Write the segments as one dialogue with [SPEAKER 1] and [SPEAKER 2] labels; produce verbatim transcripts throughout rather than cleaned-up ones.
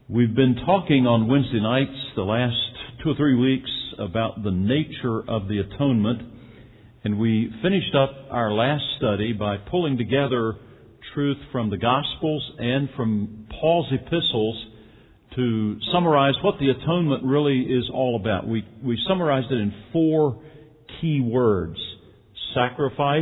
[SPEAKER 1] We've been talking on Wednesday nights the last two or three weeks about the nature of the atonement, and we finished up our last study by pulling together truth from the Gospels and from Paul's epistles to summarize what the atonement really is all about. We, we summarized it in four key words: sacrifice,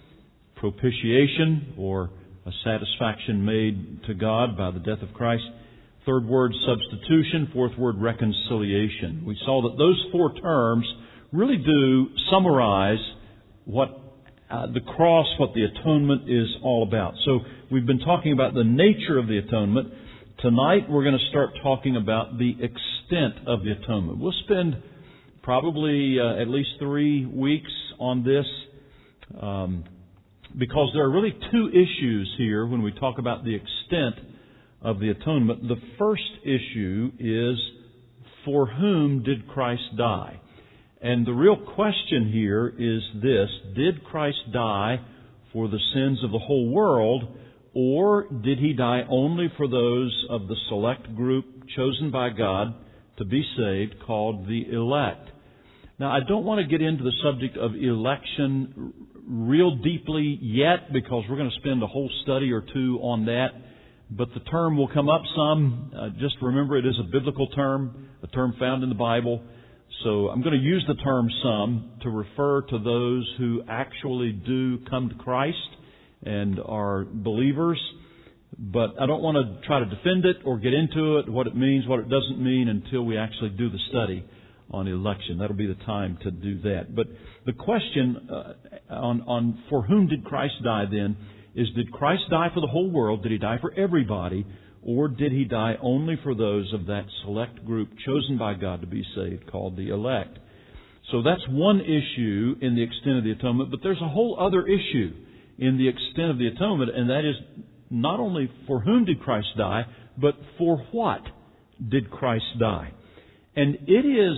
[SPEAKER 1] propitiation, or a satisfaction made to God by the death of Christ. Third word, substitution. Fourth word, reconciliation. We saw that those four terms really do summarize what uh, the cross, what the atonement is all about. So we've been talking about the nature of the atonement. Tonight we're going to start talking about the extent of the atonement. We'll spend probably uh, at least three weeks on this um, because there are really two issues here when we talk about the extent of the atonement. The first issue is, for whom did Christ die? And the real question here is this: did Christ die for the sins of the whole world, or did He die only for those of the select group chosen by God to be saved, called the elect? Now, I don't want to get into the subject of election real deeply yet, because we're going to spend a whole study or two on that. But the term will come up some. Uh, just remember, it is a biblical term, a term found in the Bible. So I'm going to use the term some to refer to those who actually do come to Christ and are believers. But I don't want to try to defend it or get into it, what it means, what it doesn't mean, until we actually do the study on election. That'll be the time to do that. But the question uh, on, on for whom did Christ die then is, did Christ die for the whole world? Did He die for everybody? Or did He die only for those of that select group chosen by God to be saved, called the elect? So that's one issue in the extent of the atonement. But there's a whole other issue in the extent of the atonement, and that is not only for whom did Christ die, but for what did Christ die? And it is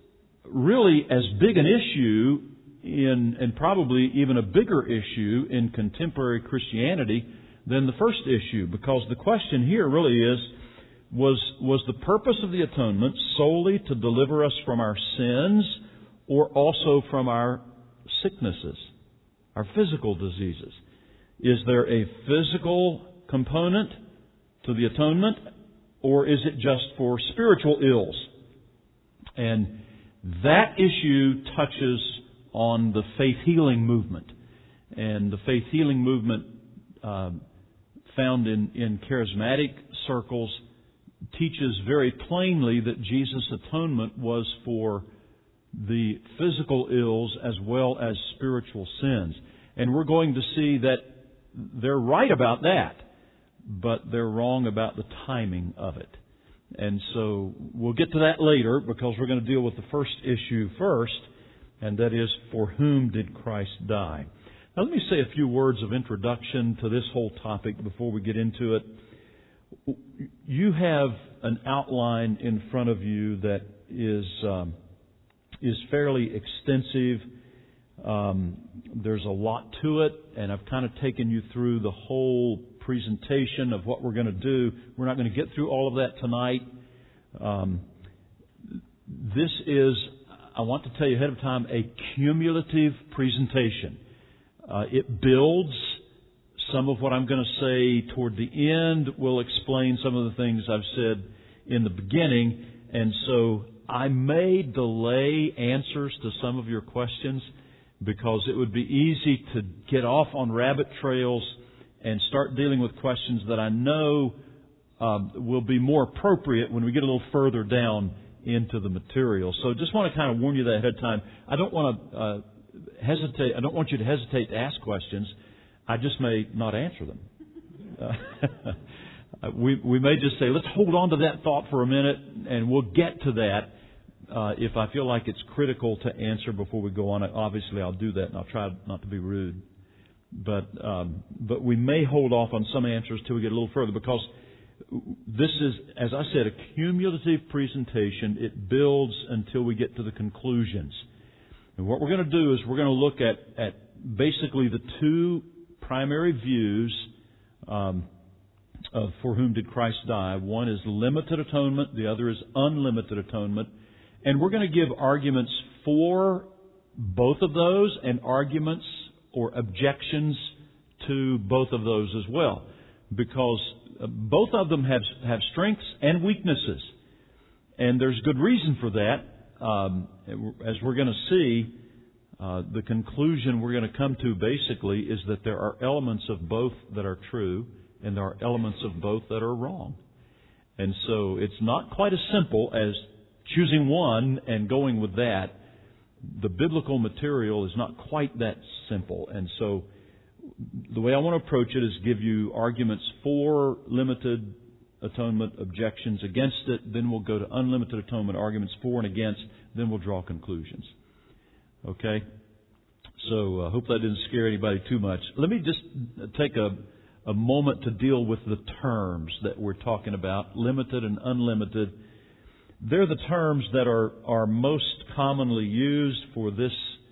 [SPEAKER 1] really as big an issue in, and probably even a bigger issue in contemporary Christianity than the first issue, because the question here really is, was, was the purpose of the atonement solely to deliver us from our sins, or also from our sicknesses, our physical diseases? Is there a physical component to the atonement, or is it just for spiritual ills? And that issue touches on the faith healing movement. And the faith healing movement uh, found in, in charismatic circles teaches very plainly that Jesus' atonement was for the physical ills as well as spiritual sins. And we're going to see that they're right about that, but they're wrong about the timing of it. And so we'll get to that later, because we're going to deal with the first issue first, and that is, for whom did Christ die? Now, let me say a few words of introduction to this whole topic before we get into it. You have an outline in front of you that is um, is fairly extensive. Um, there's a lot to it, and I've kind of taken you through the whole presentation of what we're going to do. We're not going to get through all of that tonight. Um, this is, I want to tell you ahead of time, a cumulative presentation. Uh, it builds. Some of what I'm going to say toward the end will explain some of the things I've said in the beginning. And so I may delay answers to some of your questions, because it would be easy to get off on rabbit trails and start dealing with questions that I know um, will be more appropriate when we get a little further down into the material. So just want to kind of warn you that ahead of time. I don't want to uh, hesitate. I don't want you to hesitate to ask questions. I just may not answer them. Uh, we we may just say, let's hold on to that thought for a minute, and we'll get to that uh, if I feel like it's critical to answer before we go on. Obviously, I'll do that, and I'll try not to be rude. But um, but we may hold off on some answers till we get a little further, because this is, as I said, a cumulative presentation. It builds until we get to the conclusions. And what we're going to do is we're going to look at, at basically the two primary views um, of for whom did Christ die. One is limited atonement, the other is unlimited atonement. And we're going to give arguments for both of those and arguments or objections to both of those as well. Because both of them have, have strengths and weaknesses. And there's good reason for that. Um, as we're going to see, uh, the conclusion we're going to come to basically is that there are elements of both that are true and there are elements of both that are wrong. And so it's not quite as simple as choosing one and going with that. The biblical material is not quite that simple. And so the way I want to approach it is give you arguments for limited atonement, objections against it. Then we'll go to unlimited atonement, arguments for and against. Then we'll draw conclusions. Okay? So I hope that didn't scare anybody too much. Let me just take a, a moment to deal with the terms that we're talking about, limited and unlimited. They're the terms that are, are most commonly used for this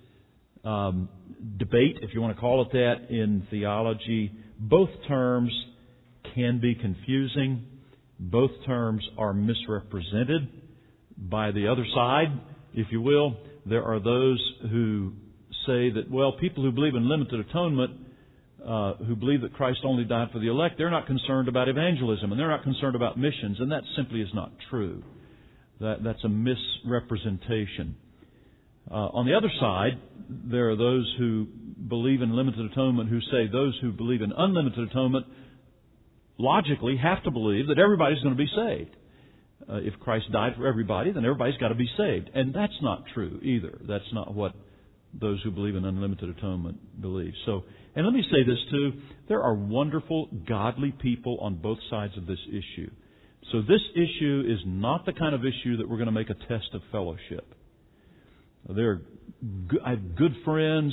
[SPEAKER 1] um, debate, if you want to call it that, in theology. Both terms can be confusing. Both terms are misrepresented by the other side, if you will. There are those who say that, well, people who believe in limited atonement, uh, who believe that Christ only died for the elect, they're not concerned about evangelism and they're not concerned about missions, and that simply is not true. That, that's a misrepresentation. Uh, on the other side, there are those who believe in limited atonement who say those who believe in unlimited atonement logically have to believe that everybody's going to be saved. Uh, if Christ died for everybody, then everybody's got to be saved. And that's not true either. That's not what those who believe in unlimited atonement believe. So, and let me say this too, there are wonderful, godly people on both sides of this issue. So this issue is not the kind of issue that we're going to make a test of fellowship. There are, I have good friends,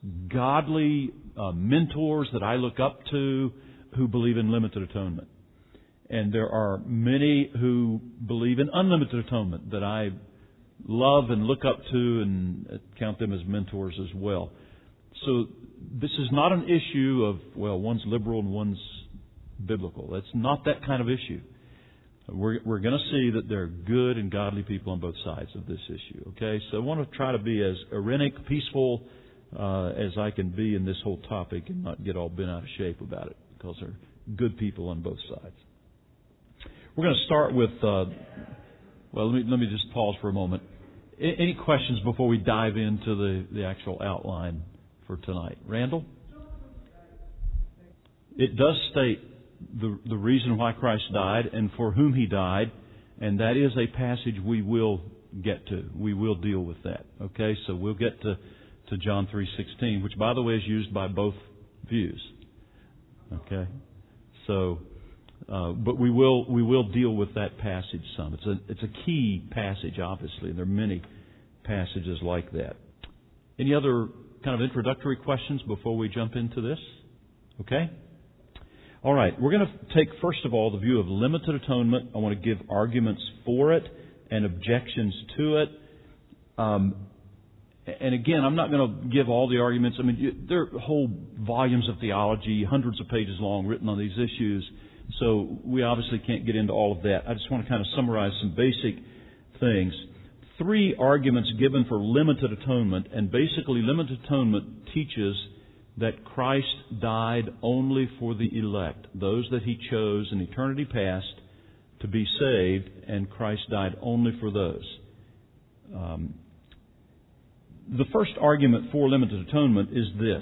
[SPEAKER 1] godly uh, mentors that I look up to who believe in limited atonement. And there are many who believe in unlimited atonement that I love and look up to and count them as mentors as well. So this is not an issue of, well, one's liberal and one's biblical. That's not that kind of issue. We're, we're going to see that there are good and godly people on both sides of this issue. Okay, so I want to try to be as irenic, peaceful uh, as I can be in this whole topic and not get all bent out of shape about it, because there are good people on both sides. We're going to start with, uh, well, let me, let me just pause for a moment. A- any questions before we dive into the, the actual outline for tonight? Randall? It does state the, the reason why Christ died and for whom He died, and that is a passage we will get to. We will deal with that. Okay, so we'll get to, to John three sixteen, which, by the way, is used by both views. Okay, so... Uh, but we will we will deal with that passage some. It's a it's a key passage, obviously. There are many passages like that. Any other kind of introductory questions before we jump into this? Okay? All right. We're going to take, first of all, the view of limited atonement. I want to give arguments for it and objections to it. Um, and again, I'm not going to give all the arguments. I mean, you, there are whole volumes of theology, hundreds of pages long, written on these issues. So we obviously can't get into all of that. I just want to kind of summarize some basic things. Three arguments given for limited atonement, and basically limited atonement teaches that Christ died only for the elect, those that He chose in eternity past to be saved, and Christ died only for those. Um, the first argument for limited atonement is this.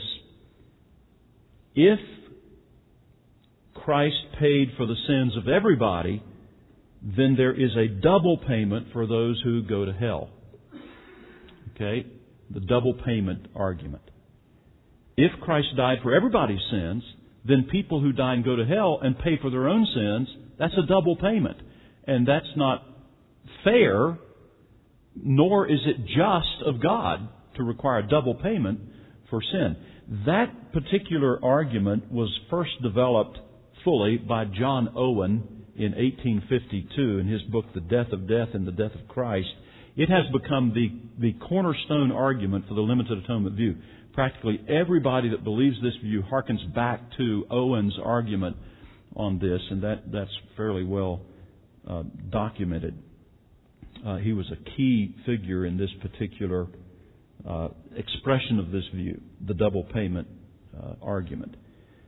[SPEAKER 1] If Christ paid for the sins of everybody, then there is a double payment for those who go to hell. Okay? The double payment argument. If Christ died for everybody's sins, then people who die and go to hell and pay for their own sins, that's a double payment. And that's not fair, nor is it just of God to require a double payment for sin. That particular argument was first developed fully by John Owen in eighteen fifty-two in his book, The Death of Death and the Death of Christ. It has become the, the cornerstone argument for the limited atonement view. Practically everybody that believes this view harkens back to Owen's argument on this, and that, that's fairly well uh, documented. Uh, he was a key figure in this particular uh, expression of this view, the double payment uh, argument.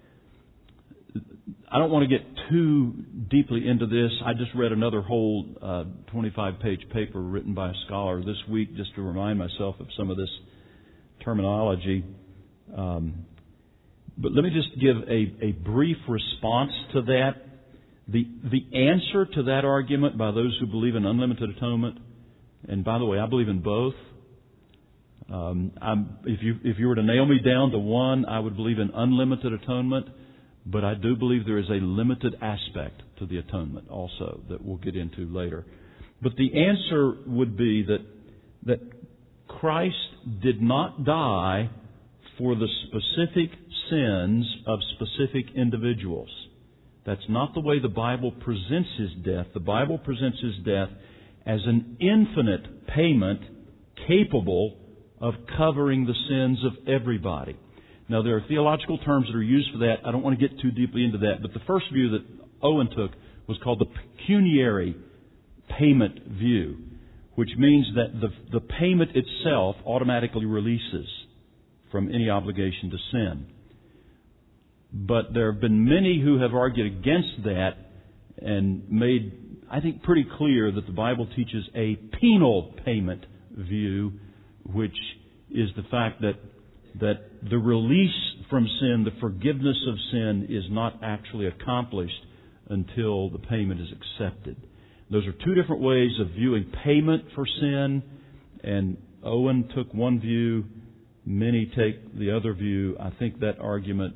[SPEAKER 1] I don't want to get too deeply into this. I just read another whole uh, twenty-five page paper written by a scholar this week just to remind myself of some of this terminology. Um, but let me just give a, a brief response to that. The, the answer to that argument by those who believe in unlimited atonement, and by the way, I believe in both. Um, I'm, if you if you were to nail me down to one, I would believe in unlimited atonement. But I do believe there is a limited aspect to the atonement also that we'll get into later. But the answer would be that that Christ did not die for the specific sins of specific individuals. That's not the way the Bible presents His death. The Bible presents His death as an infinite payment capable of covering the sins of everybody. Now, there are theological terms that are used for that. I don't want to get too deeply into that. But the first view that Owen took was called the pecuniary payment view, which means that the, the payment itself automatically releases from any obligation to sin. But there have been many who have argued against that and made, I think, pretty clear that the Bible teaches a penal payment view, which is the fact that that the release from sin, the forgiveness of sin, is not actually accomplished until the payment is accepted. Those are two different ways of viewing payment for sin, and Owen took one view, many take the other view. I think that argument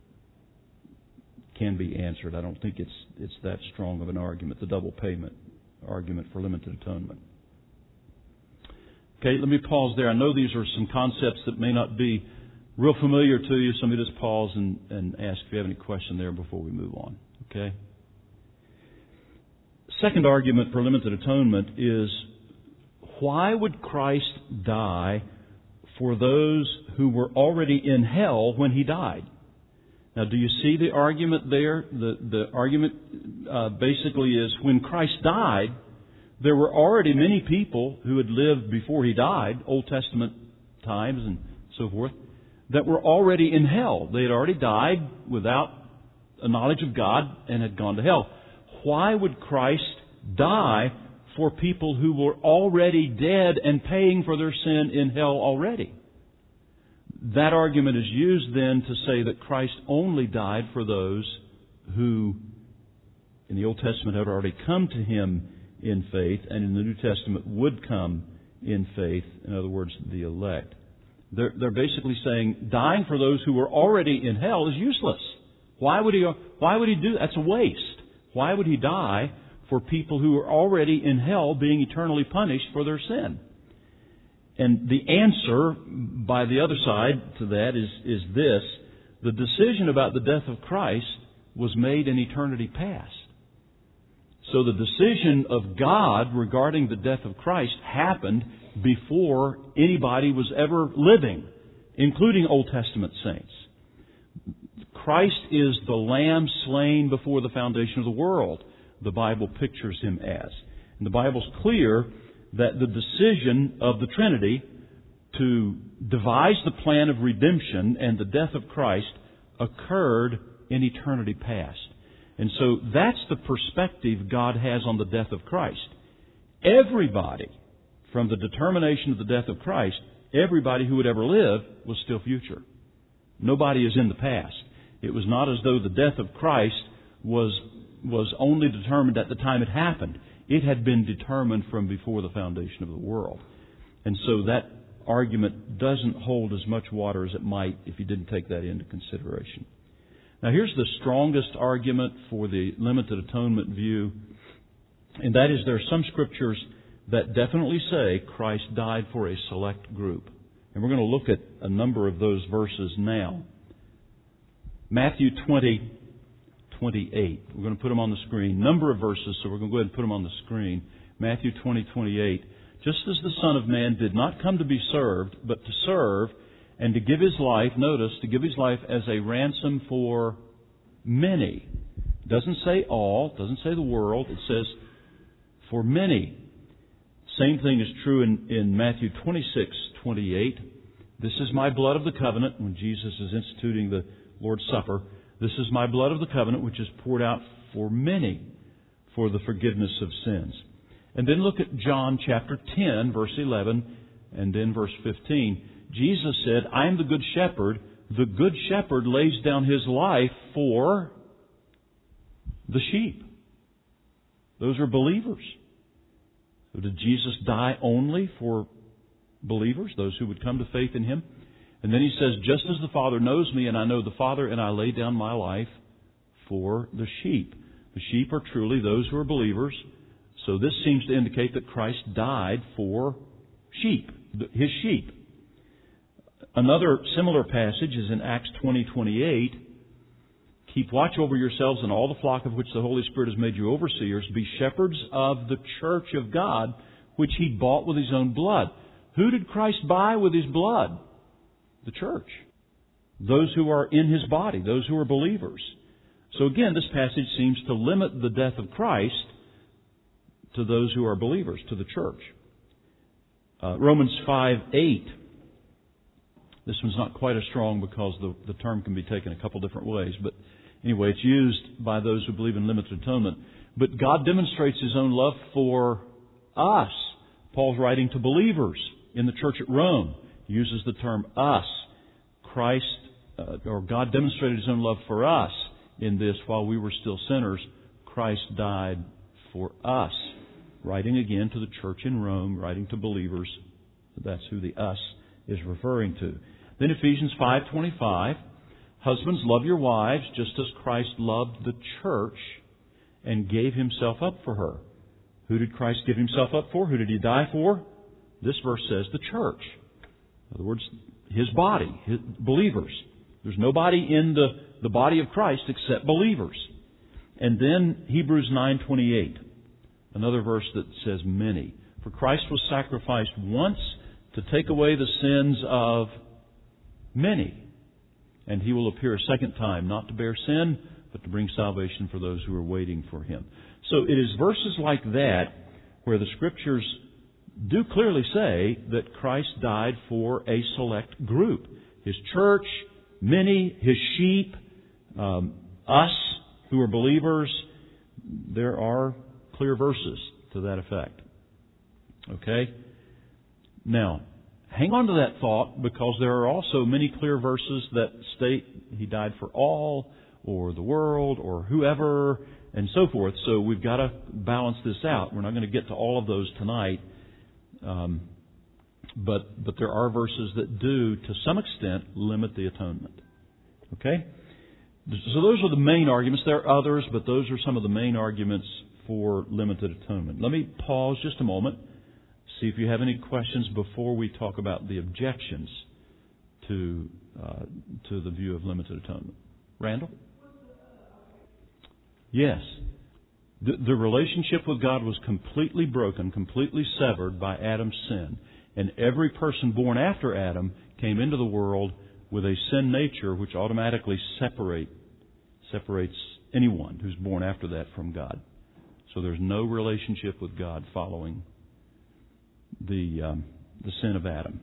[SPEAKER 1] can be answered. I don't think it's it's that strong of an argument, the double payment argument for limited atonement. Okay, let me pause there. I know these are some concepts that may not be real familiar to you, so let me just pause and, and ask if you have any question there before we move on. Okay? Second argument for limited atonement is, why would Christ die for those who were already in hell when He died? Now, do you see the argument there? The, the argument uh, basically is, when Christ died, there were already many people who had lived before He died, Old Testament times and so forth, that were already in hell. They had already died without a knowledge of God and had gone to hell. Why would Christ die for people who were already dead and paying for their sin in hell already? That argument is used then to say that Christ only died for those who, in the Old Testament, had already come to Him in faith, and in the New Testament would come in faith. In other words, the elect. They're, they're basically saying dying for those who were already in hell is useless. Why would he? Why would he do that? That's a waste. Why would He die for people who are already in hell, being eternally punished for their sin? And the answer by the other side to that is is this: the decision about the death of Christ was made in eternity past. So the decision of God regarding the death of Christ happened before anybody was ever living, including Old Testament saints. Christ is the Lamb slain before the foundation of the world, the Bible pictures Him as. And the Bible's clear that the decision of the Trinity to devise the plan of redemption and the death of Christ occurred in eternity past. And so that's the perspective God has on the death of Christ. Everybody, from the determination of the death of Christ, everybody who would ever live was still future. Nobody is in the past. It was not as though the death of Christ was, was only determined at the time it happened. It had been determined from before the foundation of the world. And so that argument doesn't hold as much water as it might if you didn't take that into consideration. Now, here's the strongest argument for the limited atonement view, and that is there are some scriptures that definitely say Christ died for a select group. And we're going to look at a number of those verses now. Matthew twenty, twenty-eight. We're going to put them on the screen. Number of verses, so we're going to go ahead and put them on the screen. Matthew twenty, twenty-eight. Just as the Son of Man did not come to be served, but to serve and to give His life, notice, to give His life as a ransom for many. It doesn't say all, it doesn't say the world, it says for many. Same thing is true in, in Matthew twenty-six twenty-eight. This is my blood of the covenant, when Jesus is instituting the Lord's Supper. This is my blood of the covenant, which is poured out for many for the forgiveness of sins. And then look at John chapter ten, verse eleven, and then verse fifteen. Jesus said, I am the good shepherd. The good shepherd lays down his life for the sheep. Those are believers. So did Jesus die only for believers, those who would come to faith in Him? And then He says, just as the Father knows me, and I know the Father, and I lay down my life for the sheep. The sheep are truly those who are believers. So this seems to indicate that Christ died for sheep, His sheep. Another similar passage is in Acts twenty twenty-eight. Keep watch over yourselves and all the flock of which the Holy Spirit has made you overseers. Be shepherds of the church of God, which He bought with His own blood. Who did Christ buy with His blood? The church. Those who are in His body, those who are believers. So again, this passage seems to limit the death of Christ to those who are believers, to the church. Uh, Romans five eight. This one's not quite as strong because the, the term can be taken a couple different ways. But anyway, it's used by those who believe in limited atonement. But God demonstrates His own love for us. Paul's writing to believers in the church at Rome. He uses the term us. Christ, uh, or God demonstrated His own love for us in this while we were still sinners. Christ died for us. Writing again to the church in Rome, writing to believers. That's who the us is referring to. Then Ephesians five twenty-five, husbands, love your wives just as Christ loved the church and gave Himself up for her. Who did Christ give Himself up for? Who did He die for? This verse says the church. In other words, His body, His believers. There's nobody in the, the body of Christ except believers. And then Hebrews nine twenty-eight, another verse that says many. For Christ was sacrificed once to take away the sins of many. And He will appear a second time, not to bear sin, but to bring salvation for those who are waiting for Him. So it is verses like that where the Scriptures do clearly say that Christ died for a select group. His church, many, His sheep, um, us who are believers. There are clear verses to that effect. Okay? Now, hang on to that thought, because there are also many clear verses that state He died for all, or the world, or whoever, and so forth. So we've got to balance this out. We're not going to get to all of those tonight. Um, but but there are verses that do, to some extent, limit the atonement. Okay? So those are the main arguments. There are others, but those are some of the main arguments for limited atonement. Let me pause just a moment. See if you have any questions before we talk about the objections to uh, to the view of limited atonement. Randall? Yes. The, the relationship with God was completely broken, completely severed by Adam's sin. And every person born after Adam came into the world with a sin nature which automatically separate, separates anyone who's born after that from God. So there's no relationship with God following the um, the sin of Adam.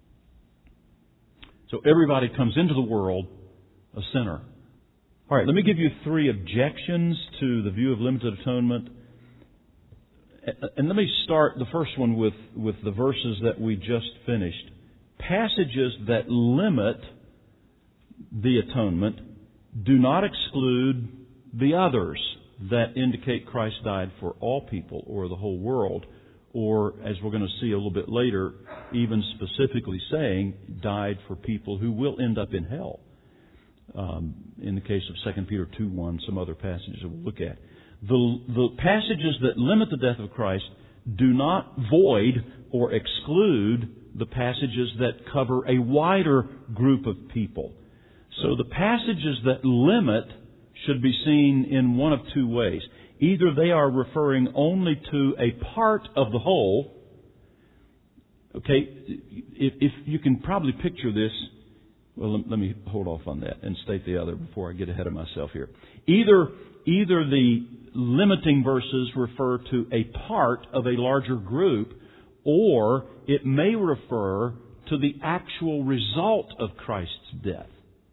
[SPEAKER 1] So everybody comes into the world a sinner. All right, let me give you three objections to the view of limited atonement. And let me start the first one with, with the verses that we just finished. Passages that limit the atonement do not exclude the others that indicate Christ died for all people or the whole world, or, as we're going to see a little bit later, even specifically saying died for people who will end up in hell. Um, in the case of Second Peter two one, some other passages that we'll look at. The, the passages that limit the death of Christ do not void or exclude the passages that cover a wider group of people. So the passages that limit should be seen in one of two ways. Either they are referring only to a part of the whole. Okay, if, if you can probably picture this, well, let, let me hold off on that and state the other before I get ahead of myself here. Either, either the limiting verses refer to a part of a larger group, or it may refer to the actual result of Christ's death.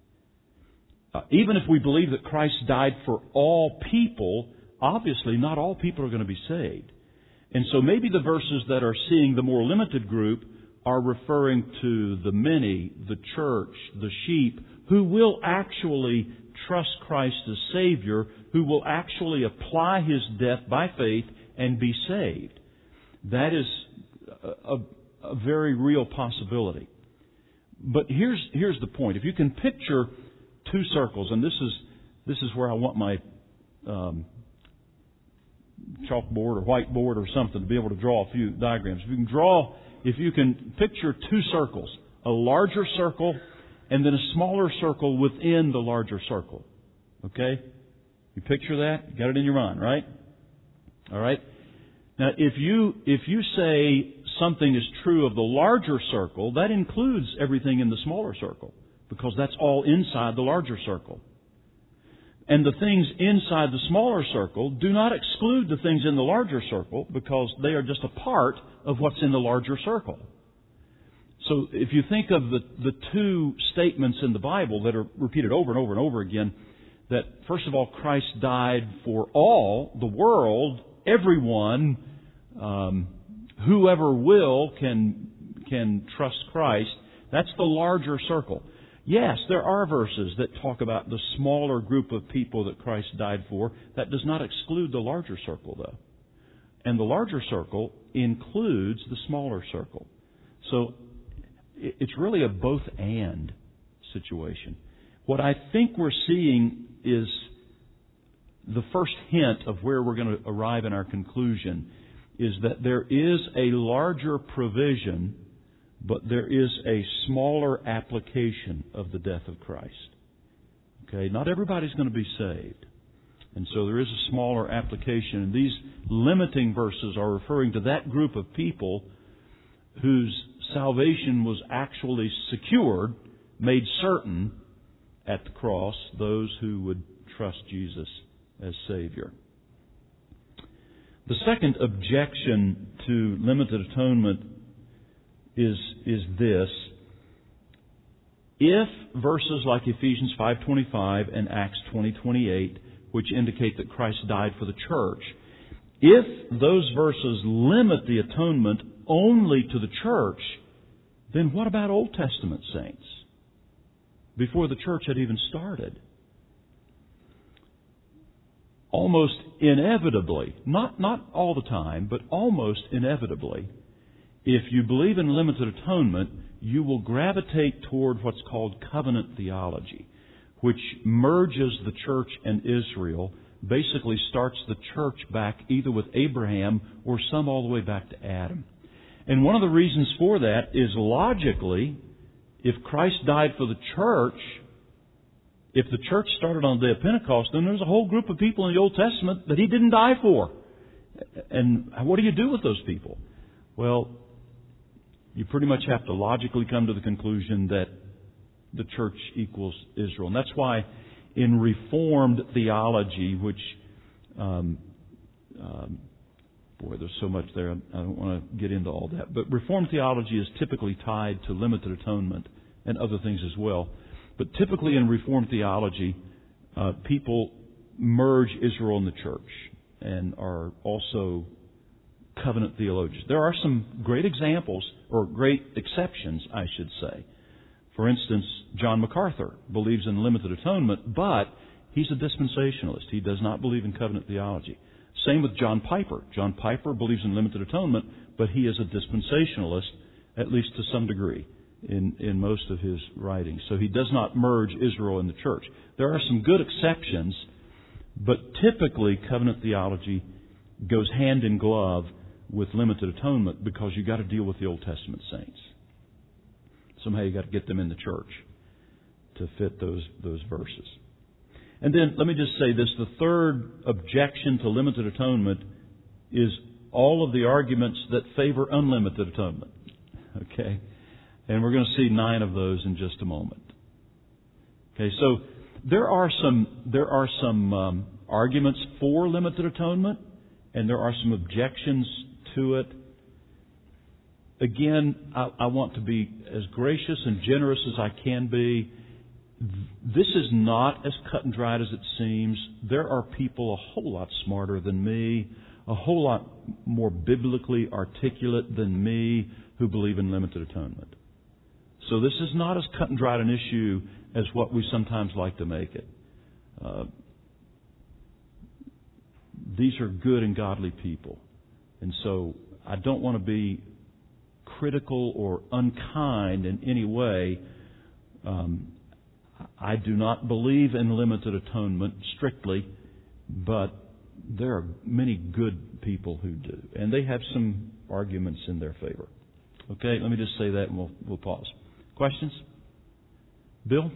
[SPEAKER 1] Uh, even if we believe that Christ died for all people, obviously not all people are going to be saved. And so maybe the verses that are seeing the more limited group are referring to the many, the church, the sheep, who will actually trust Christ as Savior, who will actually apply His death by faith and be saved. That is a, a, a very real possibility. But here's here's the point. If you can picture two circles, and this is this is where I want my um, chalkboard or whiteboard or something to be able to draw a few diagrams. If you can draw, if you can picture two circles, a larger circle and then a smaller circle within the larger circle. Okay? You picture that? You got it in your mind, right? All right? Now, if you if you say something is true of the larger circle, that includes everything in the smaller circle, because that's all inside the larger circle. And the things inside the smaller circle do not exclude the things in the larger circle, because they are just a part of what's in the larger circle. So if you think of the, the two statements in the Bible that are repeated over and over and over again, that first of all, Christ died for all, the world, everyone, um, whoever will can can trust Christ. That's the larger circle. Yes, there are verses that talk about the smaller group of people that Christ died for. That does not exclude the larger circle, though. And the larger circle includes the smaller circle. So it's really a both-and situation. What I think we're seeing is the first hint of where we're going to arrive in our conclusion is that there is a larger provision, but there is a smaller application of the death of Christ. Okay, not everybody's going to be saved. And so there is a smaller application. And these limiting verses are referring to that group of people whose salvation was actually secured, made certain at the cross, those who would trust Jesus as Savior. The second objection to limited atonement is, is this. If verses like Ephesians five twenty-five and Acts twenty twenty-eight, which indicate that Christ died for the church, if those verses limit the atonement only to the church, then what about Old Testament saints before the church had even started? Almost inevitably, not, not all the time, but almost inevitably, if you believe in limited atonement, you will gravitate toward what's called covenant theology, which merges the church and Israel, basically starts the church back either with Abraham or some all the way back to Adam. And one of the reasons for that is, logically, if Christ died for the church, if the church started on the day of Pentecost, then there's a whole group of people in the Old Testament that He didn't die for. And what do you do with those people? Well, you pretty much have to logically come to the conclusion that the church equals Israel. And that's why in Reformed theology, which, um, um, boy, there's so much there, I don't want to get into all that. But Reformed theology is typically tied to limited atonement and other things as well. But typically in Reformed theology, uh, people merge Israel and the church and are also covenant theologians. There are some great examples, or great exceptions, I should say. For instance, John MacArthur believes in limited atonement, but he's a dispensationalist. He does not believe in covenant theology. Same with John Piper. John Piper believes in limited atonement, but he is a dispensationalist, at least to some degree, in, in most of his writings. So he does not merge Israel and the church. There are some good exceptions, but typically covenant theology goes hand in glove with limited atonement, because you've got to deal with the Old Testament saints. Somehow you've got to get them in the church to fit those, those verses. And then let me just say this. The third objection to limited atonement is all of the arguments that favor unlimited atonement. Okay? And we're going to see nine of those in just a moment. Okay, so there are some there are some um, arguments for limited atonement, and there are some objections to it. Again, I, I want to be as gracious and generous as I can be. This is not as cut and dried as it seems. There are people a whole lot smarter than me, a whole lot more biblically articulate than me, who believe in limited atonement. So this is not as cut and dried an issue as what we sometimes like to make it. Uh, these are good and godly people. And so I don't want to be critical or unkind in any way. Um, I do not believe in limited atonement strictly, but there are many good people who do. And they have some arguments in their favor. Okay, let me just say that and we'll, we'll pause. Questions? Bill?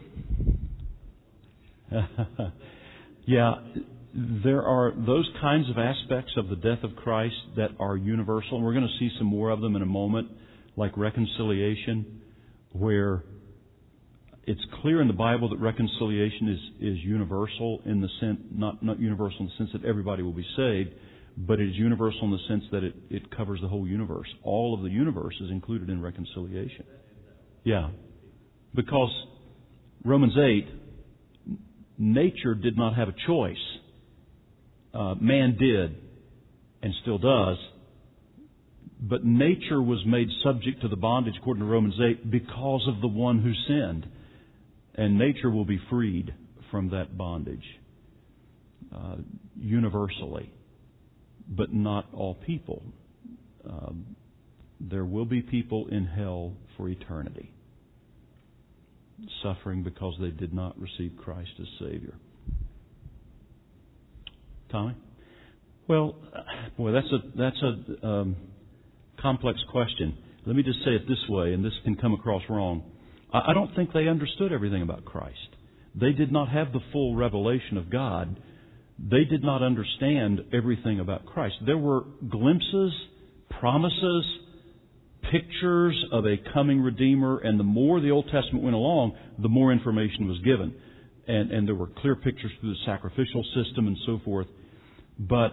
[SPEAKER 1] Yeah, there are those kinds of aspects of the death of Christ that are universal. And we're going to see some more of them in a moment, like reconciliation, where it's clear in the Bible that reconciliation is, is universal in the sense, not, not universal in the sense that everybody will be saved, but it is universal in the sense that it, it covers the whole universe. All of the universe is included in reconciliation. Yeah. Because Romans eight, nature did not have a choice. Uh, man did, and still does. But nature was made subject to the bondage, according to Romans eight, because of the one who sinned. And nature will be freed from that bondage uh, universally, but not all people. Uh, there will be people in hell for eternity, suffering because they did not receive Christ as Savior. Tommy? Well, boy, that's a that's a um, complex question. Let me just say it this way, and this can come across wrong. I don't think they understood everything about Christ. They did not have the full revelation of God. They did not understand everything about Christ. There were glimpses, promises, pictures of a coming Redeemer, and the more the Old Testament went along, the more information was given. And, and there were clear pictures through the sacrificial system and so forth. But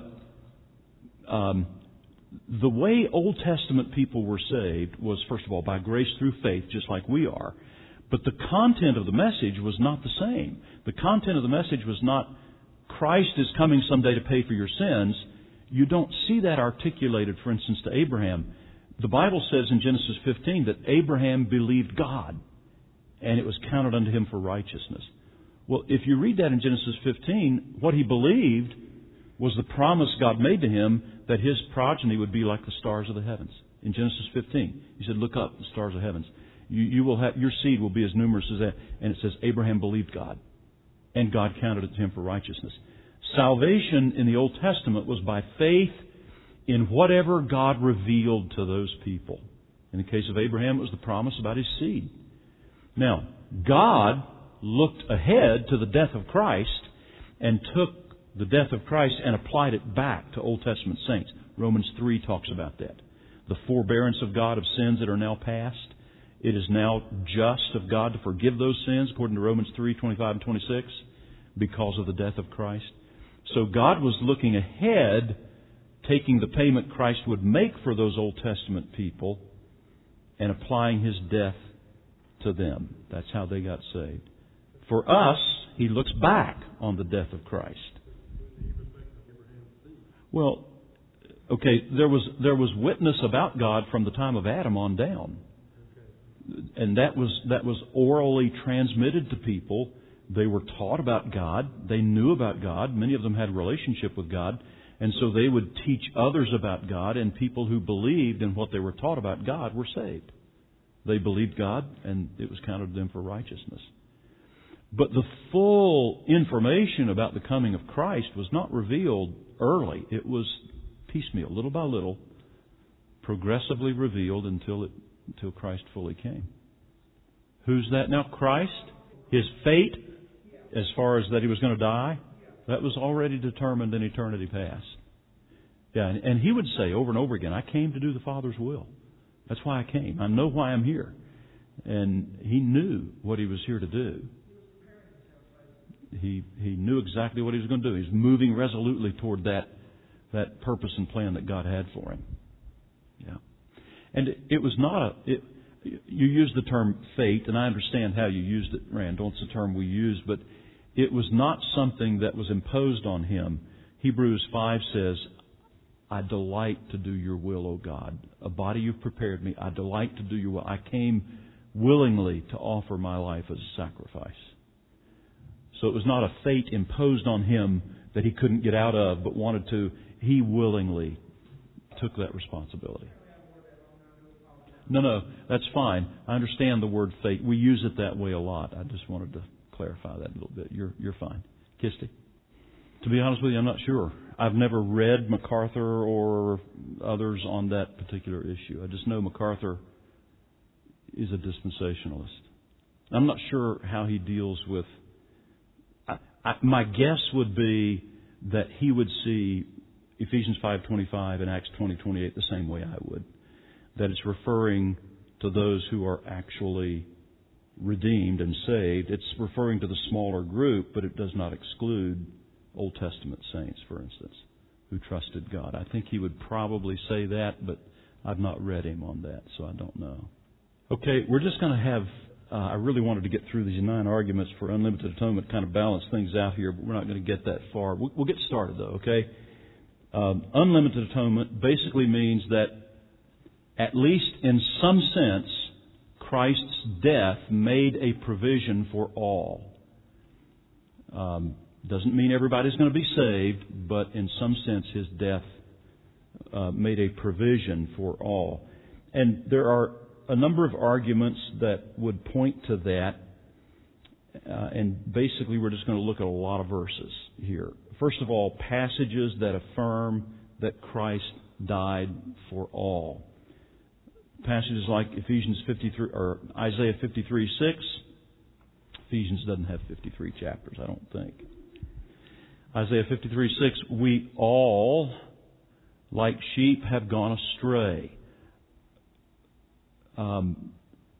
[SPEAKER 1] um, the way Old Testament people were saved was, first of all, by grace through faith, just like we are. But the content of the message was not the same. The content of the message was not, Christ is coming someday to pay for your sins. You don't see that articulated, for instance, to Abraham. The Bible says in Genesis fifteen that Abraham believed God, and it was counted unto him for righteousness. Well, if you read that in Genesis fifteen, what he believed was the promise God made to him that his progeny would be like the stars of the heavens. In Genesis fifteen, he said, "Look up, the stars of heavens. You, you will have, your seed will be as numerous as that." And it says, Abraham believed God, and God counted it to him for righteousness. Salvation in the Old Testament was by faith in whatever God revealed to those people. In the case of Abraham, it was the promise about his seed. Now, God looked ahead to the death of Christ and took the death of Christ and applied it back to Old Testament saints. Romans three talks about that. The forbearance of God of sins that are now past. It is now just of God to forgive those sins, according to Romans three, twenty-five and twenty-six, because of the death of Christ. So God was looking ahead, taking the payment Christ would make for those Old Testament people and applying His death to them. That's how they got saved. For us, He looks back on the death of Christ. Well, okay, there was there was witness about God from the time of Adam on down. And that was that was orally transmitted to people. They were taught about God. They knew about God. Many of them had a relationship with God. And so they would teach others about God, and people who believed in what they were taught about God were saved. They believed God, and it was counted to them for righteousness. But the full information about the coming of Christ was not revealed early. It was piecemeal, little by little, progressively revealed until it until Christ fully came. Who's that now? Christ? His fate, as far as that He was going to die, that was already determined in eternity past. Yeah, and, and He would say over and over again, I came to do the Father's will. That's why I came. I know why I'm here. And He knew what He was here to do. he he knew exactly what he was going to do. He was moving resolutely toward that that purpose and plan that God had for him. Yeah, and it, it was not a. It, you used the term fate, and I understand how you used it, Randall. It's a term we use, but it was not something that was imposed on him. Hebrews five says, I delight to do your will, O God. A body you've prepared me. I delight to do your will. I came willingly to offer my life as a sacrifice. So it was not a fate imposed on him that he couldn't get out of, but wanted to. He willingly took that responsibility. No, no, that's fine. I understand the word fate. We use it that way a lot. I just wanted to clarify that a little bit. You're you're fine. Kisty? To be honest with you, I'm not sure. I've never read MacArthur or others on that particular issue. I just know MacArthur is a dispensationalist. I'm not sure how he deals with... I, I, my guess would be that he would see Ephesians five twenty-five and Acts twenty twenty-eight the same way I would. That it's referring to those who are actually redeemed and saved. It's referring to the smaller group, but it does not exclude Old Testament saints, for instance, who trusted God. I think he would probably say that, but I've not read him on that, so I don't know. Okay, we're just going to have, uh, I really wanted to get through these nine arguments for unlimited atonement, kind of balance things out here, but we're not going to get that far. We'll, we'll get started, though, okay? Um, unlimited atonement basically means that, at least in some sense, Christ's death made a provision for all. Um, doesn't mean everybody's going to be saved, but in some sense his death uh, made a provision for all. And there are a number of arguments that would point to that. Uh, and basically we're just going to look at a lot of verses here. First of all, passages that affirm that Christ died for all. Passages like Ephesians fifty-three or Isaiah fifty-three six. Ephesians doesn't have fifty-three chapters, I don't think. Isaiah fifty-three six, we all, like sheep, have gone astray. Um,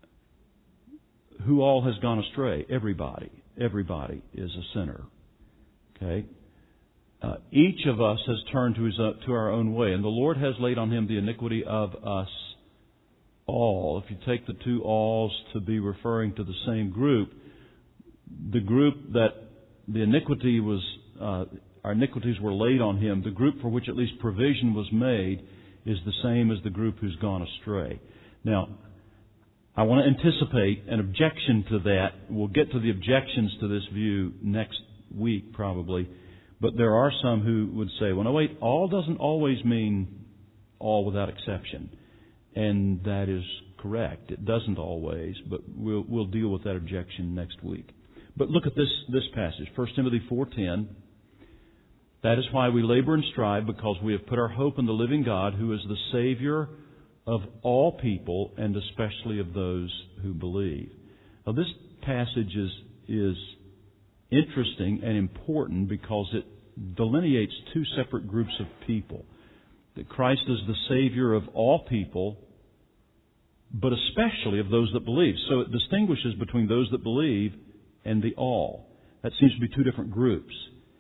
[SPEAKER 1] who all has gone astray? Everybody. Everybody is a sinner. Okay? Uh, each of us has turned to, his, uh, to our own way, and the Lord has laid on him the iniquity of us all. If you take the two alls to be referring to the same group, the group that the iniquity was, uh, our iniquities were laid on him, the group for which at least provision was made is the same as the group who's gone astray. Now, I want to anticipate an objection to that. We'll get to the objections to this view next week probably, but there are some who would say, well, no, wait, all doesn't always mean all without exception. And that is correct. It doesn't always, but we'll we'll deal with that objection next week. But look at this this passage, First Timothy four ten. That is why we labor and strive, because we have put our hope in the living God, who is the Savior of all people, and especially of those who believe. Now, this passage is is interesting and important because it delineates two separate groups of people. That Christ is the Savior of all people, but especially of those that believe. So it distinguishes between those that believe and the all. That seems to be two different groups.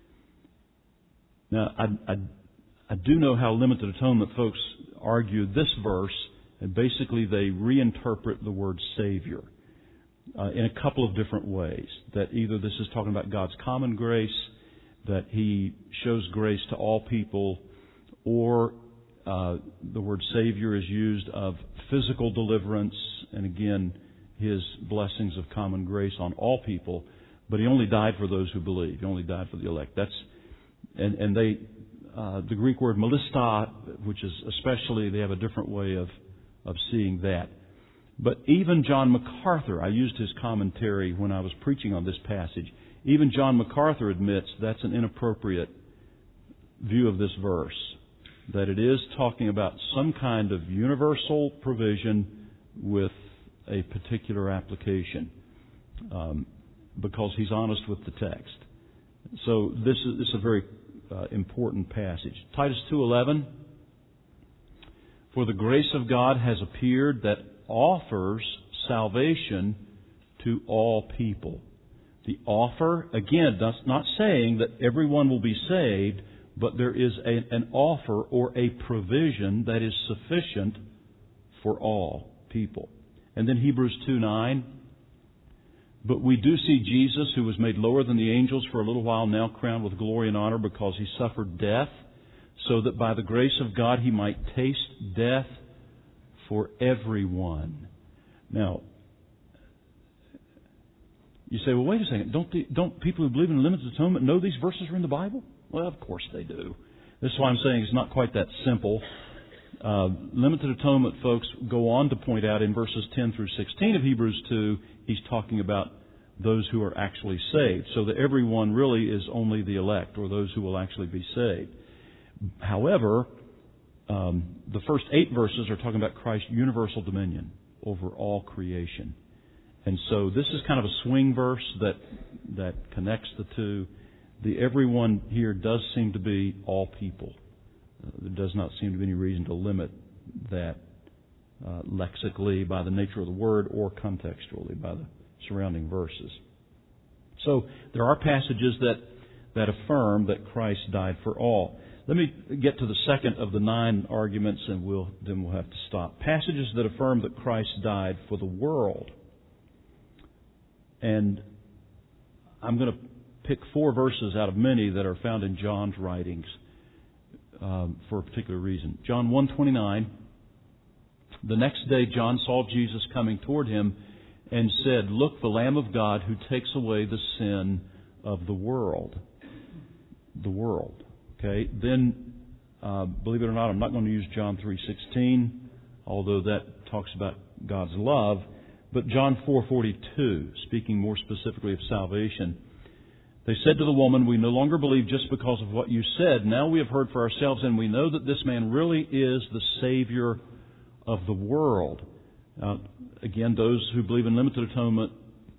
[SPEAKER 1] Now, I, I, I do know how limited atonement folks argue this verse, and basically they reinterpret the word Savior uh, in a couple of different ways. That either this is talking about God's common grace, that He shows grace to all people, or uh, the word Savior is used of physical deliverance, and again, His blessings of common grace on all people. But He only died for those who believe. He only died for the elect. That's and and they uh, the Greek word melista, which is especially, they have a different way of of seeing that. But even John MacArthur, I used his commentary when I was preaching on this passage. Even John MacArthur admits that's an inappropriate view of this verse. That it is talking about some kind of universal provision with a particular application, um, because he's honest with the text. So this is, this is a very uh, important passage. Titus two eleven. For the grace of God has appeared that offers salvation to all people. The offer, again, that's not saying that everyone will be saved, but there is a, an offer or a provision that is sufficient for all people. And then Hebrews two nine, but we do see Jesus, who was made lower than the angels for a little while, now crowned with glory and honor because He suffered death, so that by the grace of God He might taste death for everyone. Now, you say, well, wait a second. Don't the, don't people who believe in limited atonement know these verses are in the Bible? Well, of course they do. This is why I'm saying it's not quite that simple. Uh, limited atonement folks go on to point out in verses ten through sixteen of Hebrews two, he's talking about those who are actually saved. So that everyone really is only the elect, or those who will actually be saved. However, um, the first eight verses are talking about Christ's universal dominion over all creation. And so this is kind of a swing verse that that connects the two. The everyone here does seem to be all people. Uh, there does not seem to be any reason to limit that uh, lexically by the nature of the word or contextually by the surrounding verses. So there are passages that, that affirm that Christ died for all. Let me get to the second of the nine arguments, and we'll then we'll have to stop. Passages that affirm that Christ died for the world. And I'm going to pick four verses out of many that are found in John's writings um, for a particular reason. John one twenty-nine, the next day John saw Jesus coming toward him and said, "Look, the Lamb of God who takes away the sin of the world." The world. Okay? Then, uh, believe it or not, I'm not going to use John three sixteen, although that talks about God's love. But John four forty-two, speaking more specifically of salvation, they said to the woman, "We no longer believe just because of what you said. Now we have heard for ourselves, and we know that this man really is the Savior of the world." Now, again, those who believe in limited atonement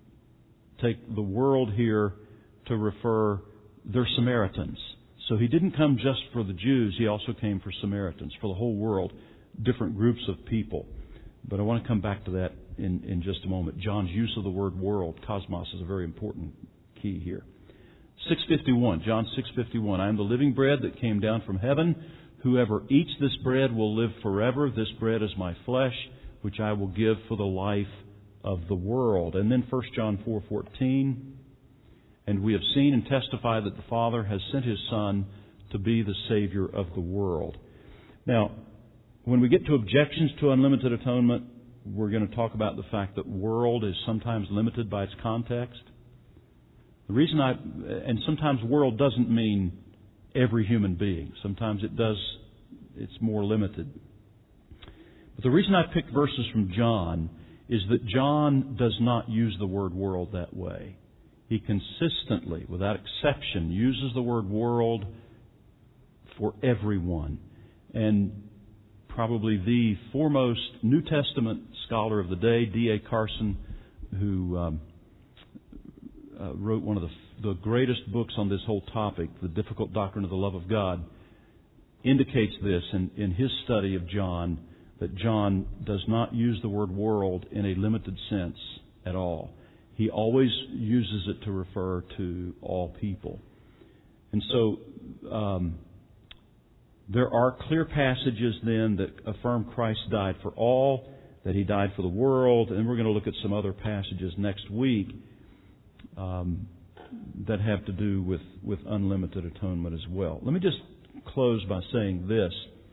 [SPEAKER 1] take the world here to refer, they're Samaritans. So He didn't come just for the Jews, He also came for Samaritans, for the whole world, different groups of people. But I want to come back to that in, in just a moment. John's use of the word world, cosmos, is a very important key here. six fifty-one, John six fifty-one, "I am the living bread that came down from heaven. Whoever eats this bread will live forever. This bread is my flesh, which I will give for the life of the world." And then First John four fourteen, "And we have seen and testify that the Father has sent His Son to be the Savior of the world." Now, when we get to objections to unlimited atonement, we're going to talk about the fact that world is sometimes limited by its context. The reason I, and sometimes world doesn't mean every human being. Sometimes it does, it's more limited. But the reason I picked verses from John is that John does not use the word world that way. He consistently, without exception, uses the word world for everyone. And probably the foremost New Testament scholar of the day, D A Carson, who um, uh, wrote one of the, the greatest books on this whole topic, The Difficult Doctrine of the Love of God, indicates this in, in his study of John, that John does not use the word world in a limited sense at all. He always uses it to refer to all people. And so um, there are clear passages then that affirm Christ died for all, that He died for the world, and we're going to look at some other passages next week um, that have to do with, with unlimited atonement as well. Let me just close by saying this.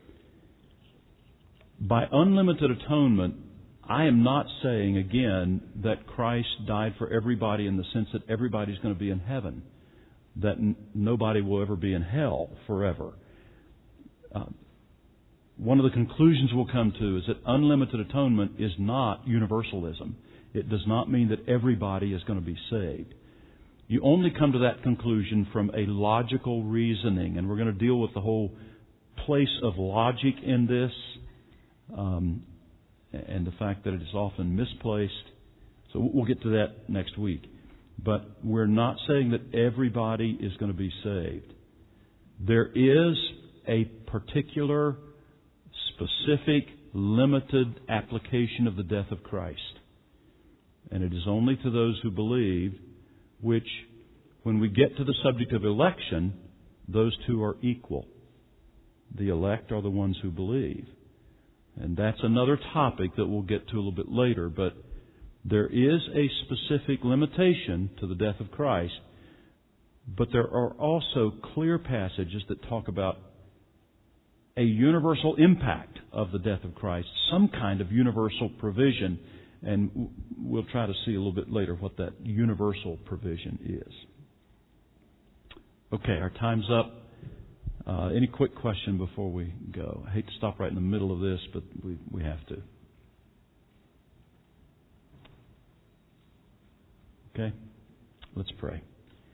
[SPEAKER 1] By unlimited atonement, I am not saying, again, that Christ died for everybody in the sense that everybody's going to be in heaven, that n- nobody will ever be in hell forever. Uh, one of the conclusions we'll come to is that unlimited atonement is not universalism. It does not mean that everybody is going to be saved. You only come to that conclusion from a logical reasoning, and we're going to deal with the whole place of logic in this. Um, and the fact that it is often misplaced. So we'll get to that next week. But we're not saying that everybody is going to be saved. There is a particular, specific, limited application of the death of Christ. And it is only to those who believe which, when we get to the subject of election, those two are equal. The elect are the ones who believe. And that's another topic that we'll get to a little bit later, but there is a specific limitation to the death of Christ, but there are also clear passages that talk about a universal impact of the death of Christ, some kind of universal provision, and we'll try to see a little bit later what that universal provision is. Okay, our time's up. Uh, any quick question before we go? I hate to stop right in the middle of this, but we, we have to. Okay, let's pray.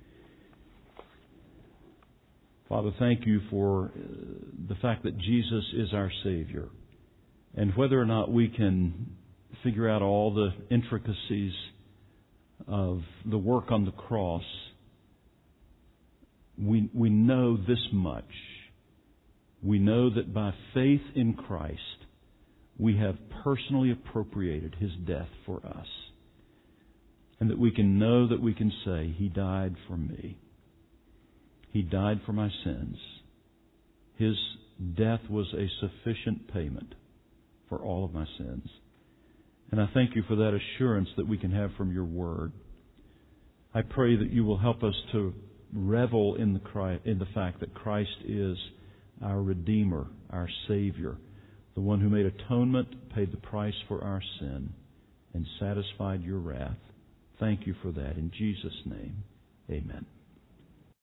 [SPEAKER 1] Father, thank you for the fact that Jesus is our Savior. And whether or not we can figure out all the intricacies of the work on the cross, we, we know this much. We know that by faith in Christ, we have personally appropriated His death for us. And that we can know that we can say, He died for me. He died for my sins. His death was a sufficient payment for all of my sins. And I thank you for that assurance that we can have from your Word. I pray that you will help us to revel in the Christ, in the fact that Christ is our Redeemer, our Savior, the one who made atonement, paid the price for our sin, and satisfied your wrath. Thank you for that. In Jesus' name, amen.